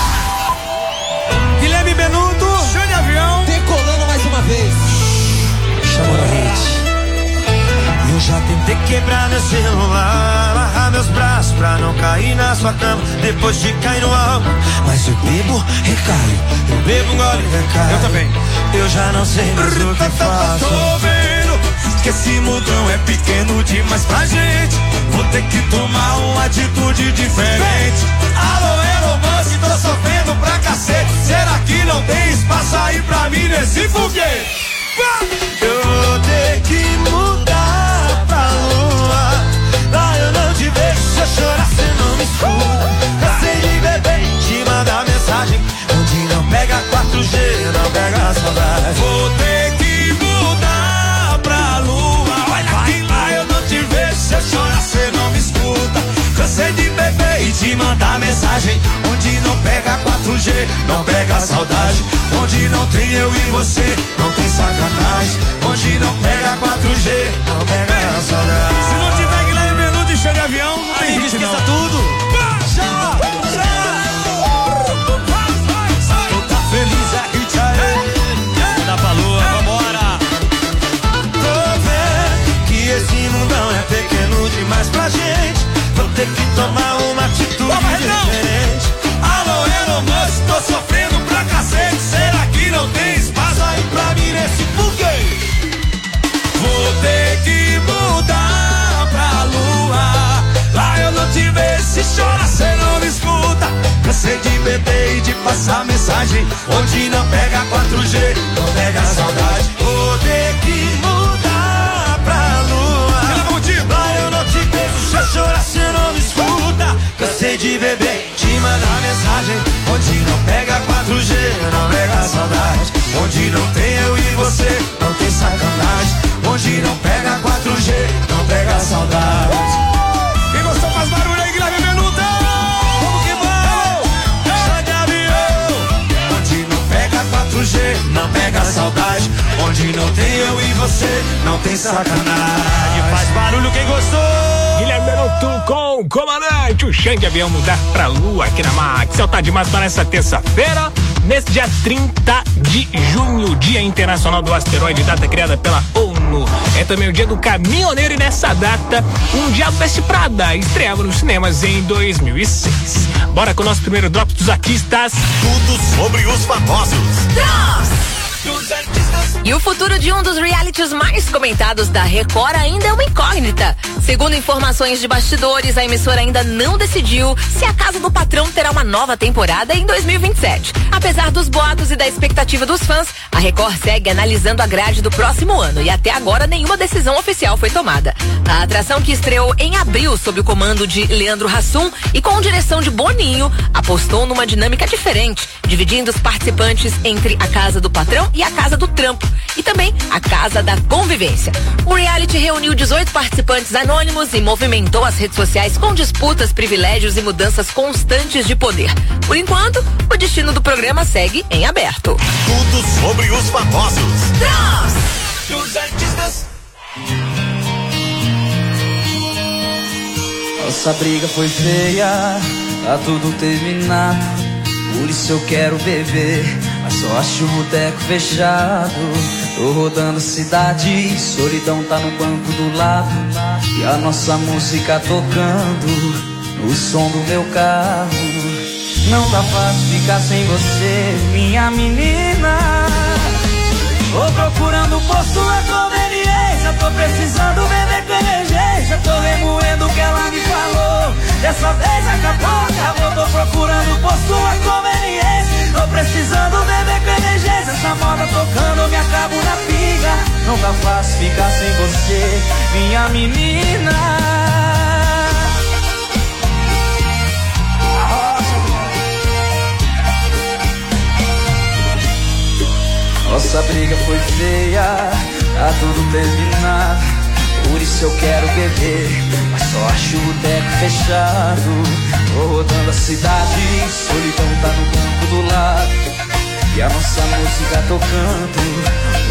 Guilherme Benuto, show de avião. Decolando mais uma vez. Chama na rede. Eu já tentei quebrar meu celular, amarrar meus braços pra não cair na sua cama depois de cair no álcool. Mas eu bebo, recaio, eu bebo, gole, recaio. Eu também. Eu já não sei mais o que faço. Tô vendo que esse mundão é pequeno demais pra gente. Vou ter que tomar uma atitude diferente. Alô, Elon Musk, tô sofrendo pra cacete. Será que não tem espaço aí pra mim nesse foguete? Eu vou ter que mudar pra lua. Lá eu não te vejo, se eu chorar cê não me escuta. Cansei de beber e te mandar mensagem onde não pega 4G, não pega saudade. Vou ter que mudar pra lua. Olha que lá eu não te vejo, se eu chorar cê não me escuta. Cansei de beber e te mandar mensagem onde não pega 4G, não pega saudade. Onde não tem eu e você, não tem sacanagem. Onde não pega 4G, não pega saudade. Se não tiver Guilherme Benuto e cheio de avião, não tem hit não. Tudo. Tá feliz é hit aí. Dá pra lua, vambora. Tô vendo que esse mundão é pequeno demais pra gente. Vou ter que tomar uma atitude diferente. Alô, Elon Musk, tô sofrendo pra cacete. Será que não tem espaço aí pra mim nesse foguete? Vou ter que mudar pra lua. Lá eu não te vejo, se chora cê não me escuta. Cansei de beber e de passar mensagem onde não pega 4G, não pega saudade. Vou ter que mudar pra lua. Lá eu não te vejo, se chorar cê não me escuta. Cansei de beber você não tem sacanagem. Faz barulho quem gostou. Guilherme Benuto com o comandante. O Xande Avião mudar pra lua aqui na Max. Tá demais para essa terça-feira. Nesse dia 30 de junho, Dia Internacional do Asteroide, data criada pela ONU. É também o dia do caminhoneiro e nessa data, Um Diabo Veste Prada estreava nos cinemas em 2006. Bora com o nosso primeiro drop dos artistas. Tudo sobre os famosos. E o futuro de um dos realities mais comentados da Record ainda é uma incógnita. Segundo informações de bastidores, a emissora ainda não decidiu se a Casa do Patrão terá uma nova temporada em 2027. Apesar dos boatos e da expectativa dos fãs, a Record segue analisando a grade do próximo ano e até agora nenhuma decisão oficial foi tomada. A atração, que estreou em abril sob o comando de Leandro Hassum e com direção de Boninho, apostou numa dinâmica diferente, dividindo os participantes entre a Casa do Patrão e a Casa do Trampo, e também a Casa da Convivência. O reality reuniu 18 participantes anônimos e movimentou as redes sociais com disputas, privilégios e mudanças constantes de poder. Por enquanto, o destino do programa segue em aberto. Tudo sobre os famosos. Dos artistas. Nossa briga foi feia, tá tudo terminado. Por isso eu quero beber, mas só acho o boteco fechado. Tô rodando a cidade, solidão tá no banco do lado. E a nossa música tocando no som do meu carro. Não tá fácil ficar sem você, minha menina. Tô procurando posto na conveniência, tô precisando beber com emergência. Tô remoendo o que ela me falou, dessa vez acabou. Tô procurando posto na conveniência, tô precisando beber com emergência. Essa moda tocando, eu me acabo na pinga. Não tá fácil ficar sem você, minha menina. Nossa briga foi feia, tá tudo terminado. Por isso eu quero beber, mas só acho o boteco fechado. Tô rodando a cidade, solidão tá no banco do lado. E a nossa música tocando